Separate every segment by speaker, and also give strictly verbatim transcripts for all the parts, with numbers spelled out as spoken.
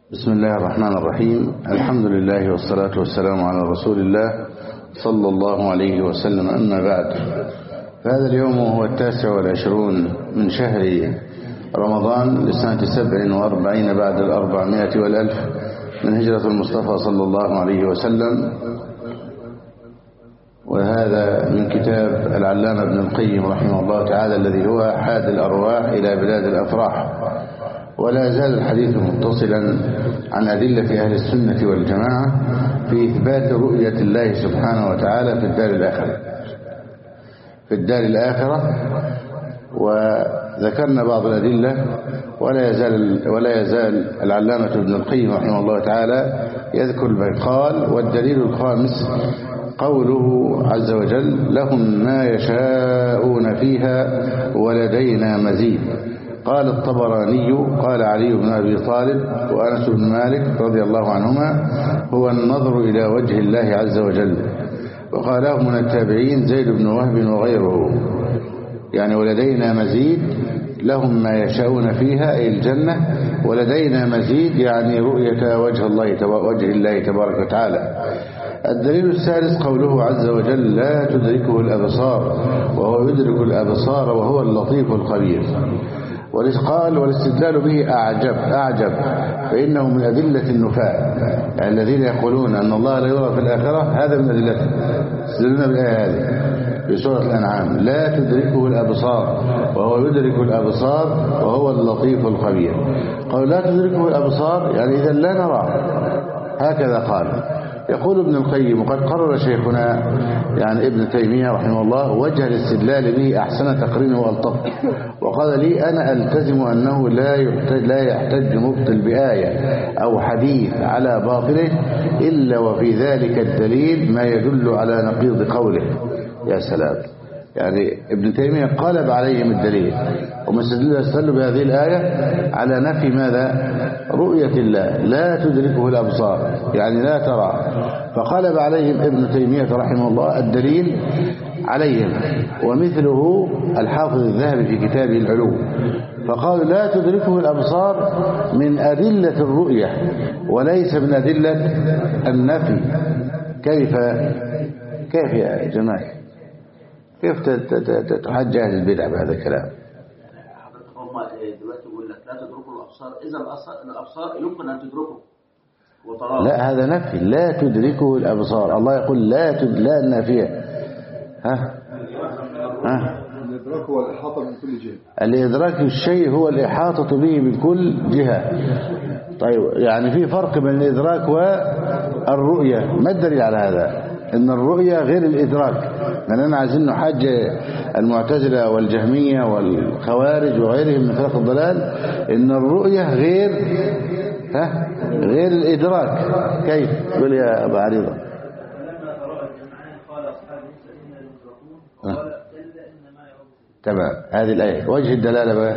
Speaker 1: بسم الله الرحمن الرحيم. الحمد لله والصلاة والسلام على رسول الله صلى الله عليه وسلم. أما بعد، فهذا اليوم هو التاسع والعشرون من شهر رمضان لسنة سبع وأربعين بعد الأربعمائة والألف من هجرة المصطفى صلى الله عليه وسلم، وهذا من كتاب العلامة ابن القيم رحمه الله تعالى الذي هو حاد الأرواح إلى بلاد الأفراح. ولا زال الحديث متصلا عن أدلة أهل السنة والجماعة في إثبات رؤية الله سبحانه وتعالى في الدار الآخرة في الدار الآخرة وذكرنا بعض الأدلة، ولا يزال ولا يزال العلامة ابن القيم رحمه الله تعالى يذكر ما قال. والدليل الخامس قوله عز وجل: لهم ما يشاءون فيها ولدينا مزيد. قال الطبراني قال علي بن أبي طالب وأنس بن مالك رضي الله عنهما: هو النظر إلى وجه الله عز وجل. وقاله من التابعين زيد بن وهب وغيره، يعني ولدينا مزيد، لهم ما يشاءون فيها أي الجنة، ولدينا مزيد يعني رؤية وجه الله وجه الله تبارك وتعالى. الدليل الثالث قوله عز وجل: لا تدركه الأبصار وهو يدرك الأبصار وهو اللطيف الخبير. قال: والاستدلال به أعجب أعجب فإنه من أدلة النفاة، يعني الذين يقولون أن الله لا يرى في الآخرة، هذا من أدلته. استدلنا بالآية هذه في سورة الأنعام: لا تدركه الأبصار وهو يدرك الأبصار وهو اللطيف الخبير. قالوا لا تدركه الأبصار يعني إذا لا نرى، هكذا قال. يقول ابن القيم: وقد قرر شيخنا يعني ابن تيمية رحمه الله وجه الاستدلال به أحسن تقرينه وألطف، وقال لي: أنا ألتزم أنه لا يحتج, لا يحتج مبطل بآية أو حديث على باطله إلا وفي ذلك الدليل ما يدل على نقيض قوله. يا سلام، يعني ابن تيمية قلب عليهم الدليل، ومستدل بهذه الآية على نفي ماذا؟ رؤية الله، لا تدركه الأبصار يعني لا ترى. فقلب عليهم ابن تيمية رحمه الله الدليل عليهم، ومثله الحافظ الذهبي في كتابه العلوم، فقالوا لا تدركه الأبصار من أدلة الرؤية وليس من أدلة النفي. كيف كيف يا جماعة؟ كيف تحجج أهل البدع بهذا الكلام؟
Speaker 2: هم دلوقتي يقول لك لا تدركوا الأبصار، إذا الأبصار يمكن أن تدركه وتراه.
Speaker 1: لا، هذا نفي. لا تدركه الأبصار، الله يقول لا تد... لا النافية. ها ها
Speaker 3: الإدراك هو الإحاطة من كل جهة.
Speaker 1: الإدراك الشيء هو الإحاطة به من كل جهة. طيب، يعني في فرق بين الإدراك والرؤية. ما الدليل على هذا؟ إن الرؤية غير الإدراك، لأننا عايزين نحج المعتزلة والجهمية والخوارج وغيرهم من فرق الضلال. إن الرؤية غير ها غير الإدراك. كيف؟ قل يا أبا عريضة. تمام، هذه الآية وجه الدلالة بقى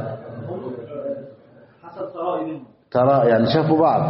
Speaker 2: حسب ترائي
Speaker 1: ترى، يعني شافوا بعض.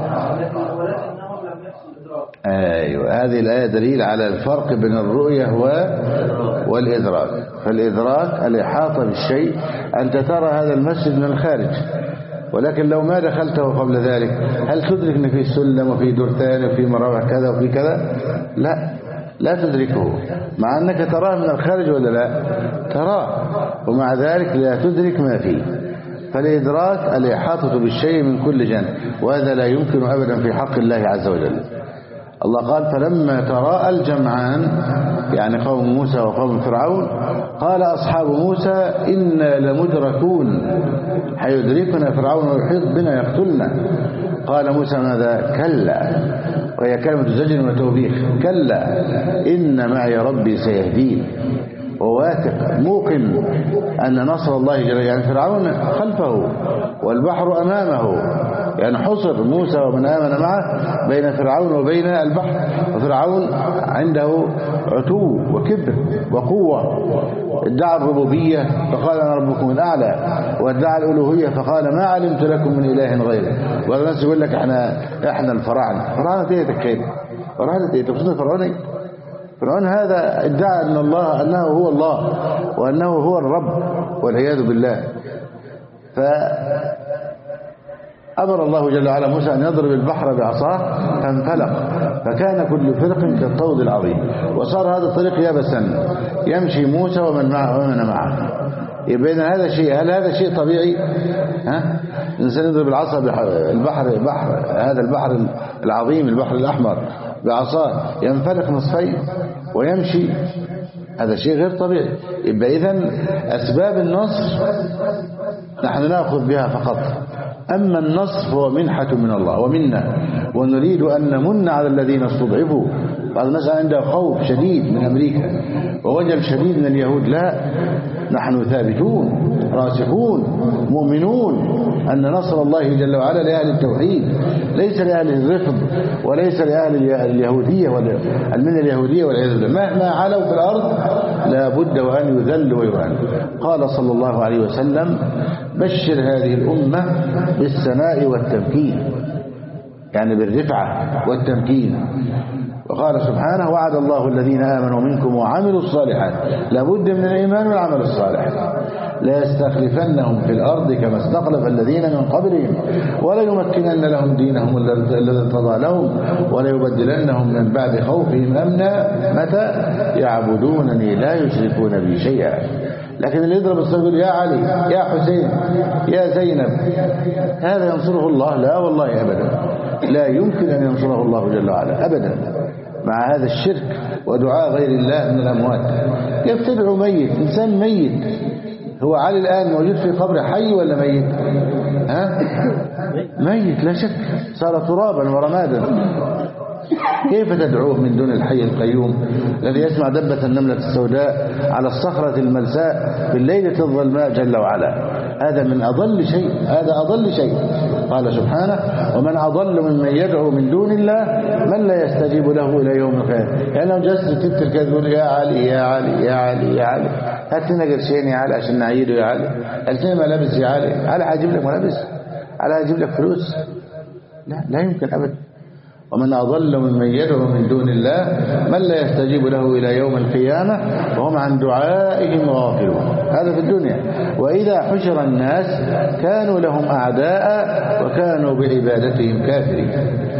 Speaker 1: أيوة، هذه الآية دليل على الفرق بين الرؤية والإدراك. فالإدراك الإحاطة بالشيء، أنت ترى هذا المسجد من الخارج، ولكن لو ما دخلته قبل ذلك هل تدرك أن في سلم وفي دور ثاني وفي مراوح كذا وفي كذا؟ لا، لا تدركه، مع أنك تراه من الخارج ولا لا؟ تراه، ومع ذلك لا تدرك ما فيه. فالإدراك الإحاطة بالشيء من كل جانب، وهذا لا يمكن أبدا في حق الله عز وجل. الله قال: فلما تراءى الجمعان، يعني قوم موسى وقوم فرعون، قال أصحاب موسى إنا لمدركون حيدركنا فرعون ويحيط بنا يقتلنا. قال موسى: ماذا؟ كلا. وهي كلمة زجر وتوبيخ. كلا إن معي ربي سيهدين. وواثق موقن أن نصر الله جل، يعني فرعون خلفه والبحر أمامه، يعني حصر موسى ومن آمن معه بين فرعون وبين البحر. وفرعون عنده عتو وكبر وقوة، ادعى الربوبية فقال أنا ربكم الأعلى، وادعى الألوهية فقال ما علمت لكم من إله غيره. والناس يقول لك احنا احنا الفراعنة. فراعنة ايه تكيد؟ فراعنة ايه؟ تقصد فرعون ايه؟ فرعون هذا ادعى أن الله أنه هو الله وأنه هو الرب والعياذ بالله. ف أمر الله جل وعلا موسى أن يضرب البحر بعصاه فانفلق فكان كل فرق كالطود العظيم، وصار هذا الطريق يبسا يمشي موسى ومن معه ومن معه. يبين هذا شيء، هل هذا شيء طبيعي؟ ها؟ الإنسان يضرب العصا البحر بحر هذا البحر العظيم البحر الأحمر بعصاه ينفلق نصفين ويمشي، هذا شيء غير طبيعي. يبقى إذن أسباب النصر نحن نأخذ بها فقط، أما النصر هو منحة من الله ومنا، ونريد أن نمن على الذين استضعفوا. بعض الناس عنده خوف شديد من أمريكا ووجل شديد من اليهود، لا، نحن ثابتون راسخون مؤمنون أن نصر الله جل وعلا لأهل التوحيد، ليس لأهل الرفض وليس لأهل اليهودية والمنة اليهودية والعياذ بالله. مهما علوا في الأرض لا بد وأن يذل ويهان. قال صلى الله عليه وسلم: بشر هذه الأمة بالسناء والتمكين، يعني بالرفعة والتمكين. وقال سبحانه: وعد الله الذين آمنوا منكم وعملوا الصالحات، لابد من الإيمان والعمل الصالح، لا يستخلفنهم في الأرض كما استخلف الذين من قبلهم ولا يمكنن لهم دينهم الذي ارتضى لهم ولا يبدلنهم من بعد خوفهم أمنا. متى؟ يعبدونني لا يشركون بي شيئا. لكن اللي يضرب الصغير يا علي يا حسين يا زينب، هذا ينصره الله؟ لا والله أبدا، لا يمكن أن ينصره الله جل وعلا أبدا مع هذا الشرك ودعاء غير الله من الأموات. كيف تدعو ميت؟ إنسان ميت. هو علي الآن موجود في قبر، حي ولا ميت؟ ها؟ ميت لا شك، صار ترابا ورمادا. كيف تدعوه من دون الحي القيوم الذي يسمع دبة النملة السوداء على الصخرة الملساء في الليلة الظلماء جل وعلا؟ هذا من أضل شيء، هذا أضل شيء. قال سبحانه: ومن أضل ممن يدعو من دون الله من لا يستجيب له إلى يوم القيامة. يعني لو جلست تبتر كذا تقول يا علي يا علي يا علي يا علي، هات لنا قرشين يا علي عشان نعيده يا علي، هات لنا ملابس يا علي، علي هجيب لك ملابس، علي هجيب لك فلوس. لا لا يمكن أبدا. ومن أضل ممن يدعو من دون الله من لا يستجيب له إلى يوم القيامة وهم عن دعائهم غافلون. هذا في الدنيا. وإذا حشر الناس كانوا لهم أعداء وكانوا بعبادتهم كافرين.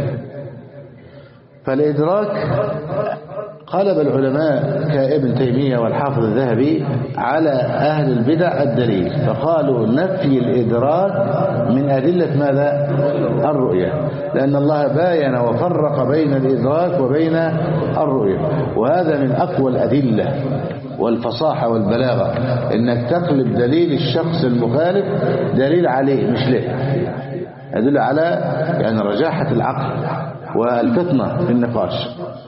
Speaker 1: فالإدراك قلب العلماء كابن تيمية والحافظ الذهبي على أهل البدع الدليل، فقالوا نفي الإدراك من أدلة ماذا؟ الرؤية، لأن الله باين وفرق بين الإدراك وبين الرؤية، وهذا من أقوى الأدلة والفصاحة والبلاغة، إنك تقلب دليل الشخص المخالف دليل عليه مش له، يدل على يعني رجاحة العقل والفطنة في النقاش.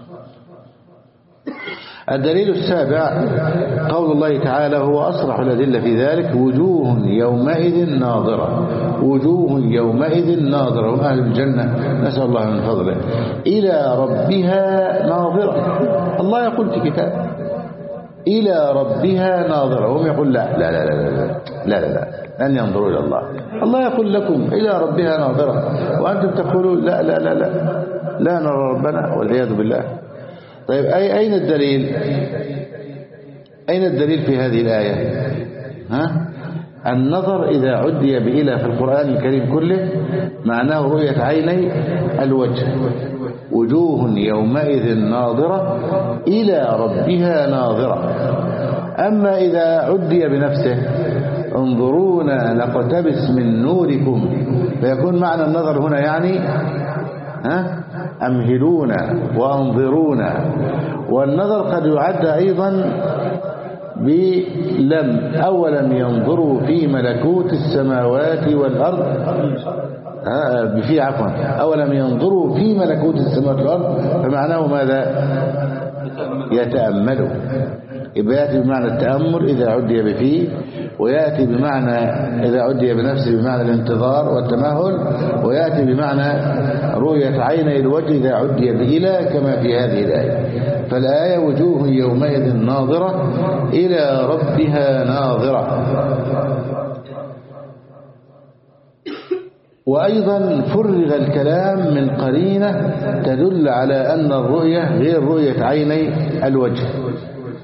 Speaker 1: الدليل السابع قول الله تعالى: هو أصرح الأدلة في ذلك: وجوه يومئذ ناظرة، وجوه يومئذ ناظرة، هم أهل الجنة نسأل الله من فضله، إلى ربها ناظرة. الله يقول في كتاب إلى ربها ناظرة، وهم يقول لا لا لا لا لا لا لا, لا. أن ينظروا إلى الله. الله يقول لكم إلى ربها ناظرة وأنتم تقولون لا لا لا لا لا نرى ربنا والعياذ بالله. طيب أي أين الدليل؟ أين الدليل في هذه الآية؟ ها؟ النظر إذا عدي بإلى في القرآن الكريم كله معناه رؤية عيني الوجه. وجوه يومئذ ناظرة إلى ربها ناظرة. أما إذا عدي بنفسه انظرونا نقتبس من نوركم، فيكون معنى النظر هنا يعني ها أمهلونا وأنظرونا. والنظر قد يعد أيضا بلم، أولم ينظروا في ملكوت السماوات والأرض، في عفوا أولم ينظروا في ملكوت السماوات والأرض، فمعناه ماذا؟ يتأملوا. يبقى يأتي بمعنى التأمل إذا عدي بفيه، ويأتي بمعنى إذا عدي بنفسه بمعنى الانتظار والتمهل، ويأتي بمعنى رؤية عيني الوجه إذا عدي بإلى كما في هذه الآية. فالآية وجوه يومئذ ناظرة إلى ربها ناظرة. وأيضا فرغ الكلام من قرينة تدل على أن الرؤية غير رؤية عيني الوجه.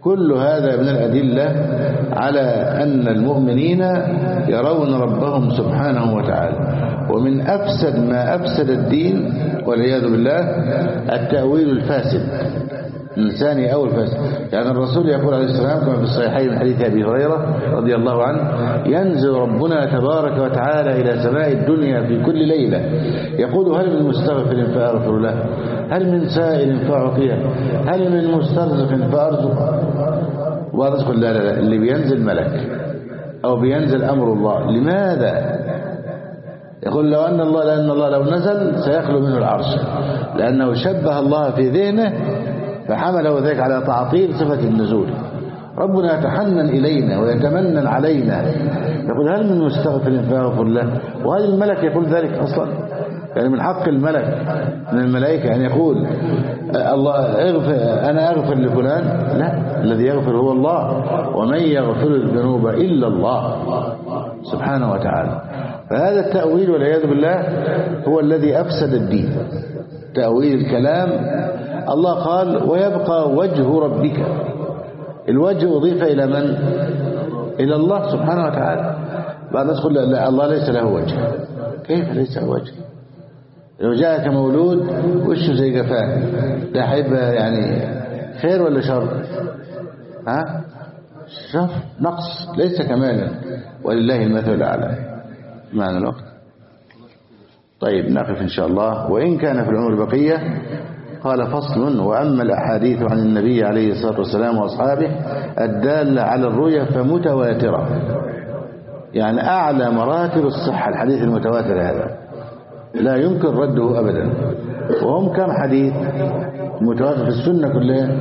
Speaker 1: كل هذا من الأدلة على أن المؤمنين يرون ربهم سبحانه وتعالى. ومن أفسد ما أفسد الدين والعياذ بالله التأويل الفاسد من ثاني أول فاسد. يعني الرسول يقول عليه السلام كما في الصحيحين من حديث أبي هريرة رضي الله عنه: ينزل ربنا تبارك وتعالى إلى سماء الدنيا في كل ليلة يقول: هل من مستغفر فأغفر له، هل من سائل فأعطيه، هل من مسترزق فأرزق. وارزق لا لا لا اللي بينزل ملك أو بينزل أمر الله. لماذا؟ يقول: لو أن الله لأن الله لو نزل سيخلو منه العرش، لأنه شبه الله في ذهنه فحمله ذلك على تعطيل صفة النزول. ربنا يتحنن إلينا ويتمنن علينا، يقول: هل من مستغفر فأغفر له. وهل الملك يقول ذلك أصلا؟ يعني من حق الملك من الملائكة أن يقول الله اغفر أنا أغفر لفلان؟ لا، الذي يغفر هو الله، ومن يغفر الذنوب إلا الله سبحانه وتعالى. فهذا التأويل والعياذ بالله هو الذي أفسد الدين. تأويل الكلام. الله قال: ويبقى وجه ربك. الوجه أضيف إلى من؟ إلى الله سبحانه وتعالى. بعد الناس تقول لا الله ليس له وجه. كيف ليس له وجه؟ لو جاءك مولود وشه زي قفاه ده هيبقى يعني خير ولا شر؟ ها؟ شر، نقص، ليس كمالا، ولله المثل الأعلى. معنى الوقت. طيب نقف إن شاء الله. وإن كان في العمر بقية. قال: فصل: وأما الأحاديث عن النبي عليه الصلاة والسلام وأصحابه الدالة على الرؤيا فمتواترة، يعني أعلى مراتب الصحة الحديث المتواتر هذا لا يمكن رده أبدا. وهم كم حديث متواتر في السنة كلها؟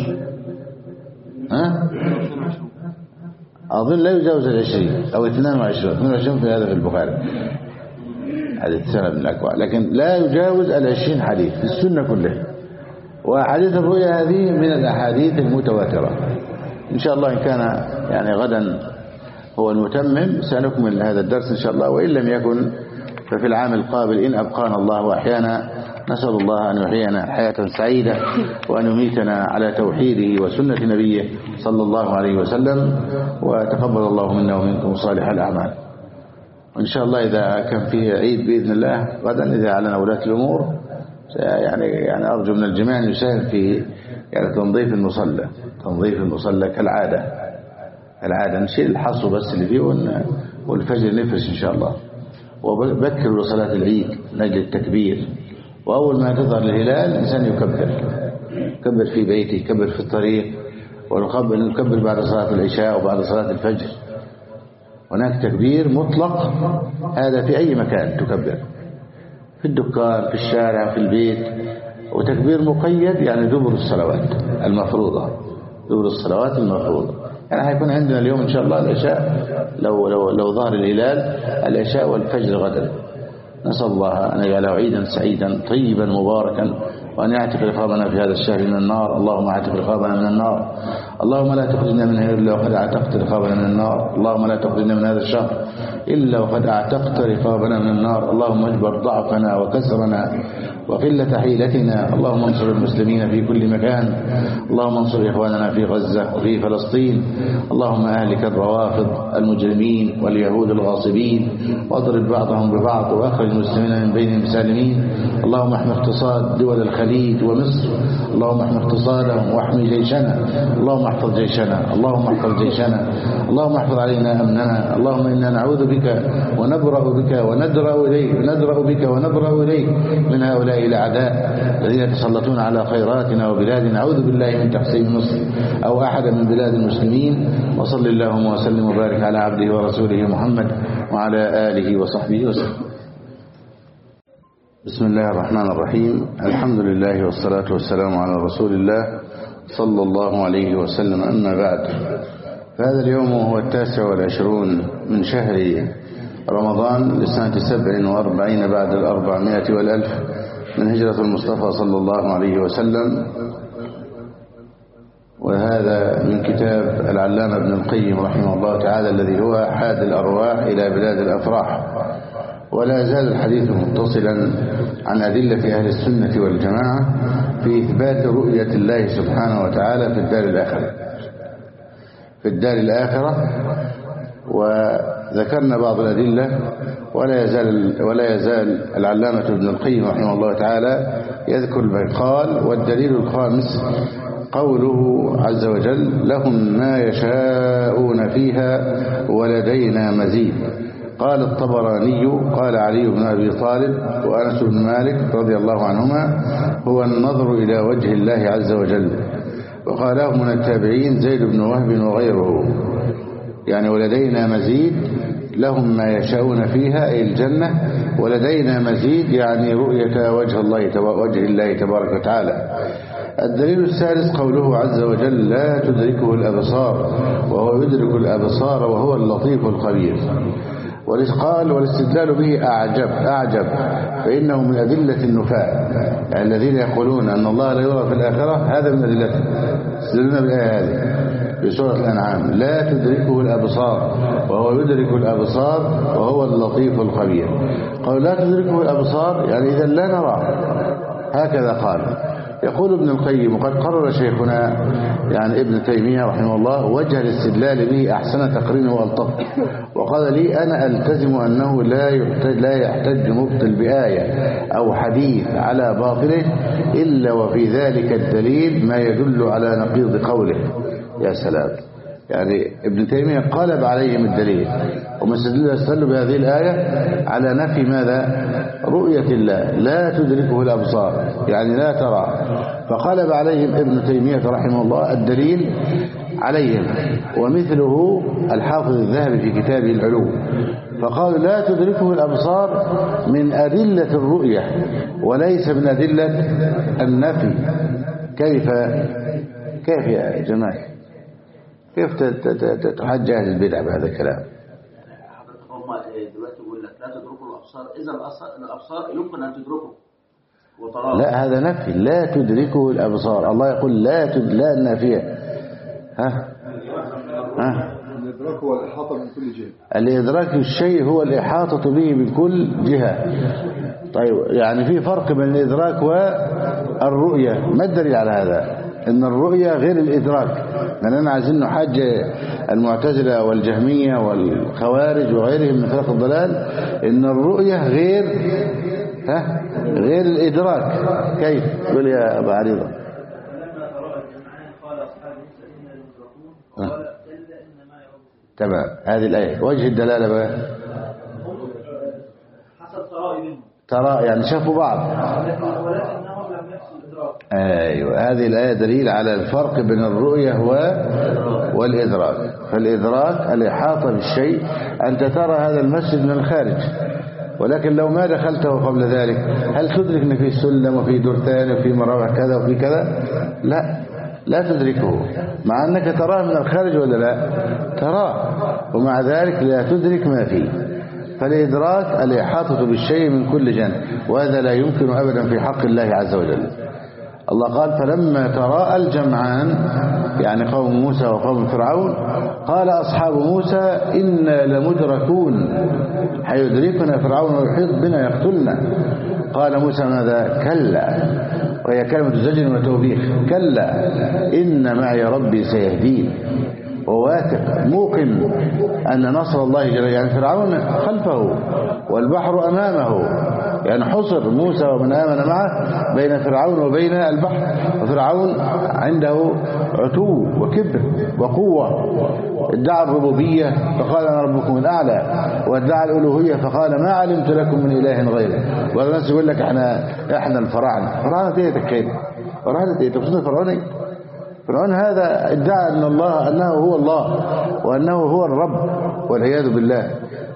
Speaker 1: ها؟ أظن لا يجاوز العشرين أو اثنان وعشرين اثنان وعشرين في هذا في البخاري حديث سنة من الأكوان، لكن لا يجاوز العشرين حديث في السنة كلها. وحديث الرؤيا هذه من الأحاديث المتواترة. إن شاء الله إن كان يعني غدا هو المتمم سنكمل هذا الدرس إن شاء الله، وإن لم يكن ففي العام القابل إن أبقانا الله وأحيانا. نسأل الله أن يحيينا حياة سعيدة وأن يميتنا على توحيده وسنة نبيه صلى الله عليه وسلم، وتقبل الله منا ومنكم صالح الأعمال. وإن شاء الله إذا كان فيه عيد بإذن الله غدا إذا أعلن ولاة الأمور يعني يعني أرجو من الجميع أن يساهم في يعني تنظيف المصلى تنظيف المصلى كالعادة العادة نشيل الحصو بس اللي فيه والفجر نفرش إن شاء الله. وبكر لصلاة العيد نجل التكبير، وأول ما تظهر الهلال الإنسان يكبر يكبر في بيته، يكبر في الطريق، ونكبر بعد صلاة العشاء وبعد صلاة الفجر. هناك تكبير مطلق هذا في أي مكان تكبر، في الدكان، في الشارع، في البيت. وتكبير مقيد يعني دبر الصلوات المفروضة دبر الصلوات المفروضة. يعني هيكون عندنا اليوم إن شاء الله العشاء لو, لو, لو ظهر الهلال العشاء والفجر غدا. نسأل الله أن يجعله عيدا سعيدا طيبا مباركا، وأن يعتق رقابنا في هذا الشهر من النار. اللهم اعتق رقابنا من النار. اللهم لا تخرجنا منها إلا وقد اعتقت رقابنا من النار. اللهم لا تخرجنا من هذا الشهر إلا وقد اعتقت رقابنا من النار. اللهم اجبر ضعفنا وكسرنا وقلة حيلتنا. اللهم انصر المسلمين في كل مكان. اللهم انصر إخواننا في غزة وفي فلسطين. اللهم أهلك الروافض المجرمين واليهود الغاصبين، واضرب بعضهم ببعض، وأخرج المسلمين من بينهم سالمين. اللهم احمي اقتصاد دول الخليج ومصر. اللهم احمي اقتصادهم واحمي جيشنا. اللهم احفظ جيشنا. اللهم احفظ جيشنا. اللهم احفظ علينا أمننا. اللهم إنا نعوذ بك ونبرأ بك وندرأ إليك ندرأ بك ونبرأ إليك من هؤلاء الأعداء الذين يتسلطون على خيراتنا وبلادنا. نعوذ بالله من تحصين مصر أو أحد من بلاد المسلمين. وصل اللهم وسلم وبارك على عبده ورسوله محمد وعلى آله وصحبه وسلم. بسم الله الرحمن الرحيم. الحمد لله والصلاة والسلام على رسول الله صلى الله عليه وسلم. أما بعد، فهذا اليوم هو التاسع والعشرون من شهر رمضان لسنة سبع وأربعين بعد الأربعمائة والألف من هجرة المصطفى صلى الله عليه وسلم. وهذا من كتاب العلامة ابن القيم رحمه الله تعالى الذي هو حاد الأرواح إلى بلاد الأفراح. ولا زال الحديث متصلا عن أدلة أهل السنة والجماعة في إثبات رؤية الله سبحانه وتعالى في الدار الآخرة. في الدار الآخرة. وذكرنا بعض الأدلة، ولا يزال ولا يزال العلامة ابن القيم رحمه الله تعالى يذكر ما قال. والدليل الخامس قوله عز وجل لهم ما يشاءون فيها ولدينا مزيد. قال الطبراني قال علي بن أبي طالب وأنس بن مالك رضي الله عنهما هو النظر إلى وجه الله عز وجل. وقاله من التابعين زيد بن وهب وغيره، يعني ولدينا مزيد لهم ما يشاءون فيها أي الجنة، ولدينا مزيد يعني رؤية وجه الله وجه الله تبارك وتعالى. الدليل الثالث قوله عز وجل لا تدركه الأبصار وهو يدرك الأبصار وهو اللطيف الخبير. قال والاستدلال به أعجب أعجب فإنه من أدلة النفاة، يعني الذين يقولون أن الله لا يرى في الآخرة، هذا من أدلته. استدلنا بالآية هذه في سورة الأنعام لا تدركه الأبصار وهو يدرك الأبصار وهو اللطيف الخبير. قال لا تدركه الأبصار يعني إذا لا نرى، هكذا قال. يقول ابن القيم وقد قرر شيخنا يعني ابن تيمية رحمه الله وجه الاستدلال به أحسن تقرين وألطف، وقال لي أنا ألتزم أنه لا يحتج, لا يحتج مبطل بآية أو حديث على باطله إلا وفي ذلك الدليل ما يدل على نقيض قوله. يا سلام، يعني ابن تيمية قلب عليهم الدليل ومستدل بهذه الآية على نفي ماذا؟ رؤية الله لا تدركه الأبصار يعني لا ترى، فقلب عليهم ابن تيمية رحمه الله الدليل عليهم. ومثله الحافظ الذهبي في كتابه العلو، فقالوا لا تدركه الأبصار من أدلة الرؤية وليس من أدلة النفي. كيف كيف يا جماعة؟ كيف تحج أهل البدع بهذا الكلام؟
Speaker 2: حضرتك هم دلوقتي يقول لك لا تدركوا الأبصار، إذا الأبصار يمكن أن تدركوا وتراها.
Speaker 1: لا هذا نفي، لا تدركه الأبصار. الله يقول لا تد... لا النافية. ها ها
Speaker 3: الإدراك هو الإحاطة من كل جهة.
Speaker 1: الإدراك الشيء هو الإحاطة به من كل جهة. طيب يعني في فرق بين الإدراك والرؤية. ما الدليل على هذا؟ إن الرؤية غير الإدراك، لأننا عايزين نحاج المعتزلة والجهمية والخوارج وغيرهم من فرق الضلال إن الرؤية غير ها غير الإدراك. كيف؟ قل يا أبا عريضة. تمام، هذه الآية وجه الدلالة بقى ترى يعني شافوا بعض. أيوة، هذه الآية دليل على الفرق بين الرؤية والإدراك. فالإدراك الإحاطة بالشيء، أنت ترى هذا المسجد من الخارج، ولكن لو ما دخلته قبل ذلك هل تدرك أن فيه سلم وفيه درتان وفيه مراوح كذا وفيه كذا؟ لا لا تدركه، مع أنك تراه من الخارج ولا لا تراه، ومع ذلك لا تدرك ما فيه. فالإدراك الإحاطة بالشيء من كل جانب، وهذا لا يمكن أبدا في حق الله عز وجل. الله قال فلما تراءى الجمعان يعني قوم موسى وقوم فرعون قال أصحاب موسى إنا لمدركون حيدركنا فرعون ويحيط بنا يقتلنا. قال موسى ماذا؟ كلا، وهي كلمة زجر وتوبيخ، كلا إن معي ربي سيهدين. وواثق موقن أن نصر الله جل، يعني فرعون خلفه والبحر أمامه، يعني حصر موسى ومن آمن معه بين فرعون وبين البحر. وفرعون عنده عتو وكبر وقوة، ادعى الربوبية فقال أنا ربكم الأعلى، وادعى الألوهية فقال ما علمت لكم من إله غيره. والناس يقول لك احنا احنا الفراعنة. فراعنة ايه تكيد؟ فراعنة ايه تقصد؟ فرعون فرعون هذا ادعى أن الله أنه هو الله وأنه هو الرب والعياذ بالله.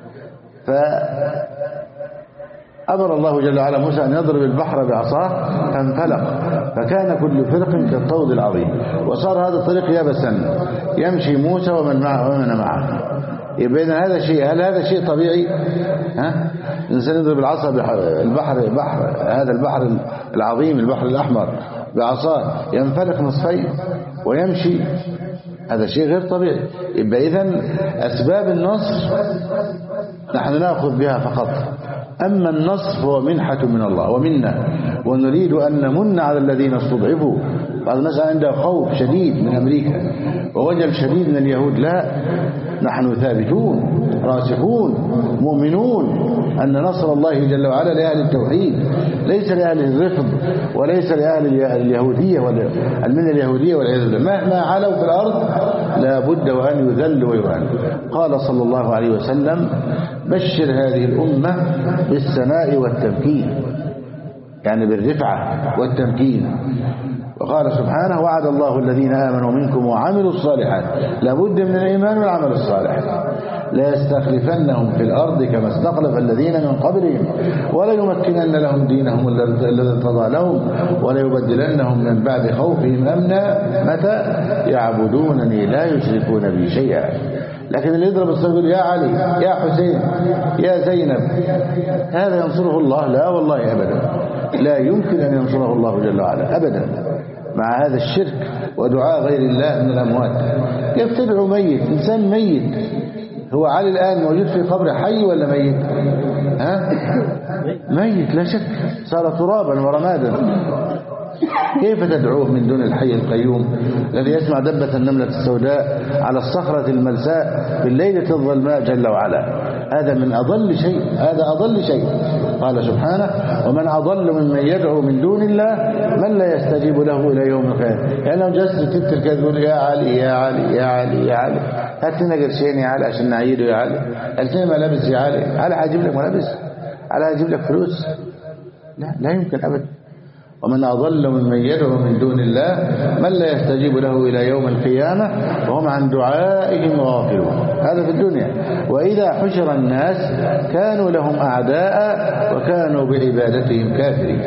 Speaker 1: فأمر الله جل وعلا موسى أن يضرب البحر بعصاه فانفلق فكان كل فرق كالطود العظيم، وصار هذا الطريق يبسا يمشي موسى ومن معه ومن معه. يبين هذا شيء، هل هذا شيء طبيعي؟ ها؟ الإنسان يضرب العصا البحر بحر هذا البحر العظيم البحر الأحمر بعصاه ينفلق نصفين ويمشي، هذا شيء غير طبيعي. يبقى إذن أسباب النصر نحن نأخذ بها فقط، أما النصر هو منحة من الله ومنا، ونريد أن نمن على الذين استضعفوا بعض الناس عنده خوف شديد من أمريكا ووجل شديد من اليهود. لا، نحن ثابتون راسخون مؤمنون أن نصر الله جل وعلا لأهل التوحيد، ليس لأهل الرفض وليس لأهل اليهودية والمنة اليهودية والعياذ بالله. مهما علوا في الأرض لا بد وأن يذلوا ويهانوا. قال صلى الله عليه وسلم: بشر هذه الأمة بالسناء والتمكين، يعني بالرفعة والتمكين. وقال سبحانه: وعد الله الذين آمنوا منكم وعملوا الصالحات. لابد من الإيمان والعمل الصالح. لا يستخلفنهم في الأرض كما استخلف الذين من قبلهم ولا يمكنن لهم دينهم الذي ارتضى لهم ولا يبدلنهم من بعد خوفهم أمنا. متى؟ يعبدونني لا يشركون بي شيئا. لكن اللي يضرب الصوت يقول: يا علي، يا حسين، يا زينب، هذا ينصره الله؟ لا والله أبدا، لا يمكن أن ينصره الله جل وعلا أبدا مع هذا الشرك ودعاء غير الله من الأموات. كيف تدعو ميت؟ إنسان ميت. هو علي الآن موجود في قبر حي ولا ميت؟ ها؟ ميت لا شك، صار ترابا ورمادا. كيف تدعوه من دون الحي القيوم الذي يسمع دبة النملة السوداء على الصخرة الملساء في الليلة الظلماء جل وعلا؟ هذا من أضل شيء، هذا أضل شيء. قال سبحانه: ومن أضل ممن يدعو من دون الله من لا يستجيب له إلى يوم القيامة. يعني لو جلست تكتب كده تقول: يا علي يا علي يا علي يا علي، هات لنا قرشين يا علي عشان نعيده يا علي، هات لنا ملابس يا علي، علي هجيب لك ملابس، علي هجيب لك فلوس. لا، لا يمكن أبدا. ومن أضل ممن يدعو من دون الله من لا يستجيب له إلى يوم القيامة وهم عن دعائهم غافلون. هذا في الدنيا. وإذا حشر الناس كانوا لهم أعداء وكانوا بعبادتهم كافرين.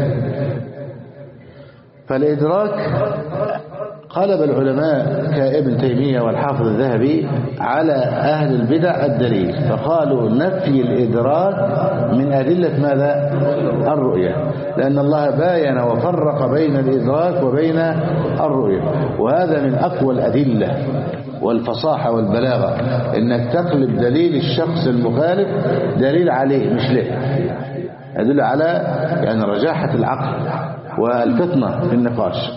Speaker 1: فالإدراك قلب العلماء كابن تيمية والحافظ الذهبي على أهل البدع الدليل، فقالوا: نفي الإدراك من أدلة ماذا؟ الرؤية، لأن الله باين وفرق بين الإدراك وبين الرؤية، وهذا من أقوى الأدلة والفصاحة والبلاغة، إنك تقلب دليل الشخص المخالف دليل عليه مش له، يدل على يعني رجاحة العقل والفطنة في النقاش.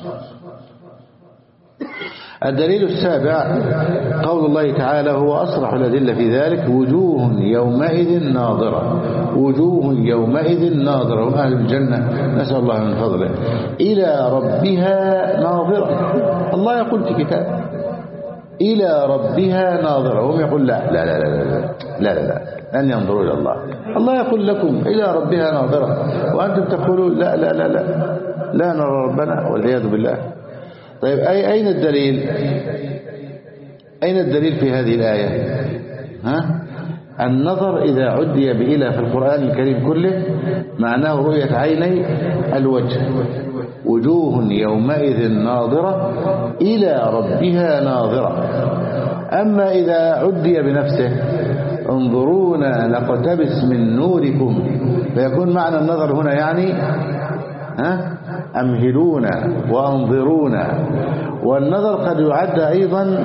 Speaker 1: الدليل السابع قول الله تعالى: هو أصرح الأدلة في ذلك: وجوه يومئذ ناظرة. وجوه يومئذ ناظرة، هم أهل الجنة نسأل الله من فضله، إلى ربها ناظرة. الله يقول في كتاب: إلى ربها ناظرة، وهم يقول: لا لا لا لا لا لا لا, لا. لن ينظروا إلى الله. الله يقول لكم: إلى ربها ناظرة، وأنتم تقولون: لا لا لا لا لا نرى ربنا والعياذ بالله. طيب، أي أين الدليل؟ أين الدليل في هذه الآية؟ ها؟ النظر إذا عدي بإلى في القرآن الكريم كله معناه رؤية عيني الوجه. وجوه يومئذ ناظرة إلى ربها ناظرة. أما إذا عدي بنفسه: انظرونا نقتبس من نوركم، فيكون معنى النظر هنا يعني ها أمهلونا وأنظرونا. والنظر قد يعد أيضا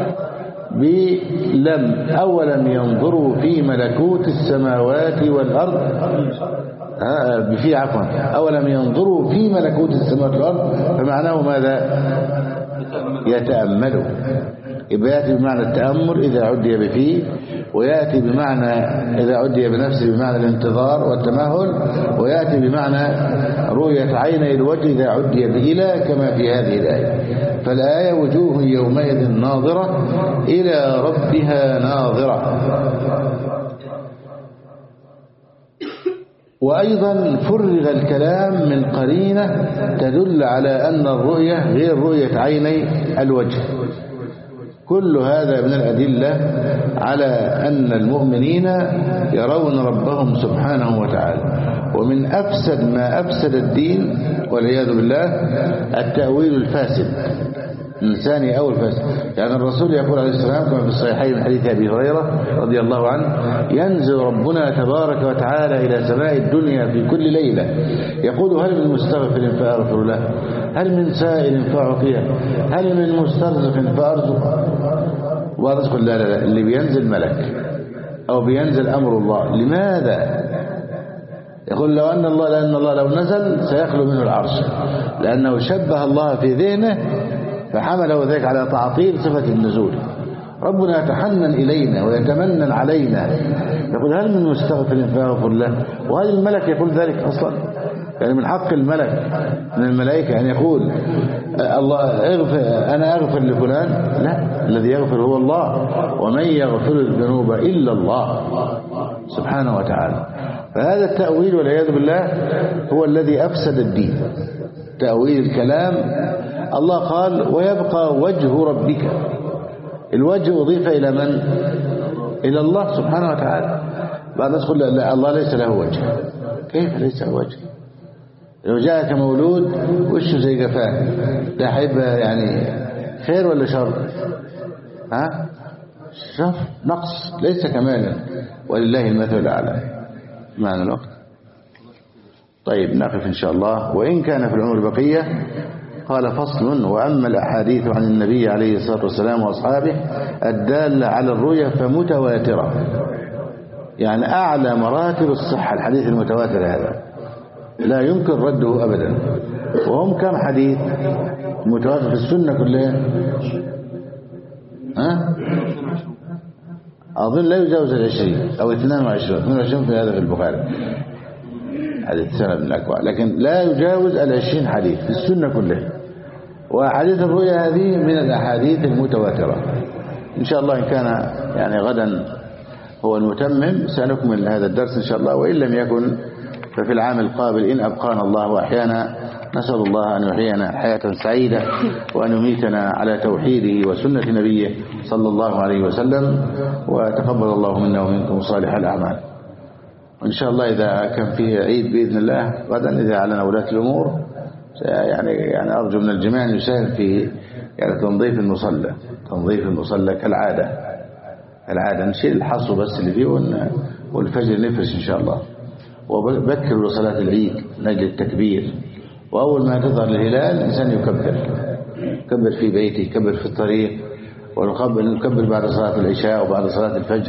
Speaker 1: بلم: أولم ينظروا في ملكوت السماوات والأرض، بفي عفوا أولم ينظروا في ملكوت السماوات والأرض، فمعناه ماذا؟ يتأملوا. يبقى يأتي بمعنى التأمل إذا عدي بفيه، ويأتي بمعنى إذا عدي بنفسه بمعنى الانتظار والتمهل، ويأتي بمعنى رؤية عيني الوجه إذا عدي بإلى كما في هذه الآية. فالآية: وجوه يومئذ ناظرة إلى ربها ناظرة. وأيضا فرغ الكلام من قرينة تدل على أن الرؤية غير رؤية عيني الوجه. كل هذا من الأدلة على أن المؤمنين يرون ربهم سبحانه وتعالى. ومن أفسد ما أفسد الدين والعياذ بالله التأويل الفاسد الإنساني أو الفاسد. يعني الرسول يقول عليه السلام كما في الصحيحين من حديث أبي هريرة رضي الله عنه: ينزل ربنا تبارك وتعالى إلى سماء الدنيا في كل ليلة يقول: هل من مستغفر فأغفر له، هل من سائل فأعطيه، هل من مسترزق فأرزق وأرزق. لا لا لا، اللي بينزل ملك أو بينزل أمر الله. لماذا؟ يقول لو أن الله لأن الله لو نزل سيخلو منه العرش، لأنه شبه الله في ذهنه فحمله ذلك على تعطيل صفة النزول. ربنا يتحنن إلينا ويتمنن علينا، يقول هل من مستغفر فيغفر له؟ وهل الملك يقول ذلك أصلا؟ يعني من حق الملك من الملائكة أن يقول الله اغفر أنا أغفر لفلان؟ لا، الذي يغفر هو الله، ومن يغفر الذنوب إلا الله سبحانه وتعالى. فهذا التأويل والعياذ بالله هو الذي أفسد الدين. تأويل الكلام، الله قال ويبقى وجه ربك، الوجه أضيف إلى من؟ إلى الله سبحانه وتعالى. بعد الناس تقول لا الله ليس له وجه. كيف ليس له وجه؟ لو جاءك مولود وشه زي قفاه، ده هيبقى يعني خير ولا شر؟ ها؟ شر، نقص، ليس كمالا، ولله المثل الأعلى. معنى الوقت. طيب نقف إن شاء الله. وإن كان في العمر بقية. قال فصل: وأما الأحاديث عن النبي عليه الصلاة والسلام وأصحابه الدالة على الرؤيا فمتواترة، يعني أعلى مراتب الصحة الحديث المتواتر هذا لا يمكن رده أبدا. وهم كم حديث متواتر في السنة كلها؟ ها؟ أظن لا يجاوز العشرين أو اثنان وعشرين اثنان وعشرين في هذا في البخاري حديث سنة من الأكوع، لكن لا يجاوز العشرين حديث في السنة كلها. وحديث الرؤيا هذه من الأحاديث المتواترة. إن شاء الله إن كان يعني غدا هو المتمم سنكمل هذا الدرس إن شاء الله، وإن لم يكن ففي العام القابل إن أبقانا الله وأحيانا. نسأل الله أن يحيينا حياة سعيدة وأن يميتنا على توحيده وسنة نبيه صلى الله عليه وسلم، وتقبل الله منا ومنكم صالح الأعمال. وإن شاء الله إذا كان فيه عيد بإذن الله غدا إذا أعلن ولاة الأمور يعني يعني أرجو من الجميع أن يساهم في يعني تنظيف المصلى تنظيف المصلى كالعادة العادة نشيل الحصو بس اللي فيه والفجر نفرش إن شاء الله، وبكر لصلاة العيد نجل التكبير. وأول ما تظهر الهلال الإنسان يكبر يكبر في بيته، يكبر في الطريق، ونكبر بعد صلاة العشاء وبعد صلاة الفجر.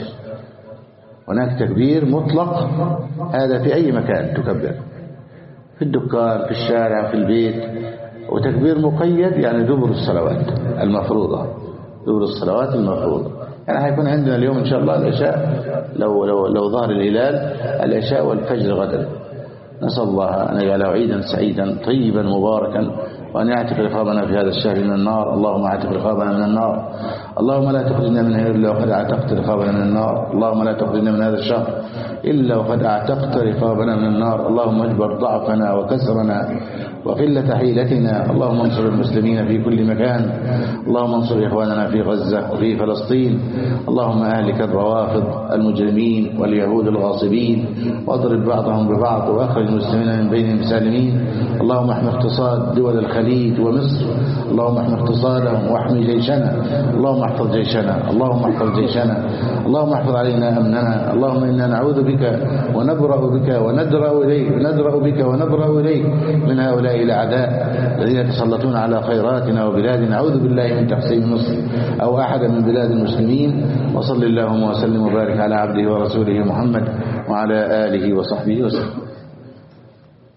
Speaker 1: هناك تكبير مطلق هذا في أي مكان تكبر، في الدكان، في الشارع، في البيت. وتكبير مقيد يعني دبر الصلوات المفروضة دبر الصلوات المفروضة. يعني هيكون عندنا اليوم إن شاء الله العشاء لو لو لو ظهر الهلال العشاء والفجر غدا. نسأل الله أن يجعله عيدا سعيدا طيبا مباركا، وأن يعتق رقابنا في هذا الشهر من النار. اللهم اعتق رقابنا من النار. اللهم لا تخرجنا منها إلا وقد اعتقت رقابنا من النار. اللهم لا تخرجنا من هذا الشهر إلا وقد اعتقت رقابنا من النار. اللهم اجبر ضعفنا وكسرنا وقلة حيلتنا. اللهم انصر المسلمين في كل مكان. اللهم انصر إخواننا في غزة وفي فلسطين. اللهم أهلك الروافض المجرمين واليهود الغاصبين، واضرب بعضهم ببعض، وأخرج المسلمين من بينهم سالمين. اللهم احمي اقتصاد دول الخليج ومصر. اللهم احمي اقتصادهم واحمي جيشنا. اللهم احفظ جيشنا. اللهم احفظ جيشنا. اللهم احفظ علينا أمننا. اللهم إنا نعوذ بك ونبرأ بك وندرأ إليك ندرأ بك ونبرأ إليك من هؤلاء الأعداء الذين يتسلطون على خيراتنا وبلادنا. نعوذ بالله من تحسين مصر أو أحد من بلاد المسلمين. وصل اللهم وسلم وبارك على عبده ورسوله محمد وعلى آله وصحبه وسلم.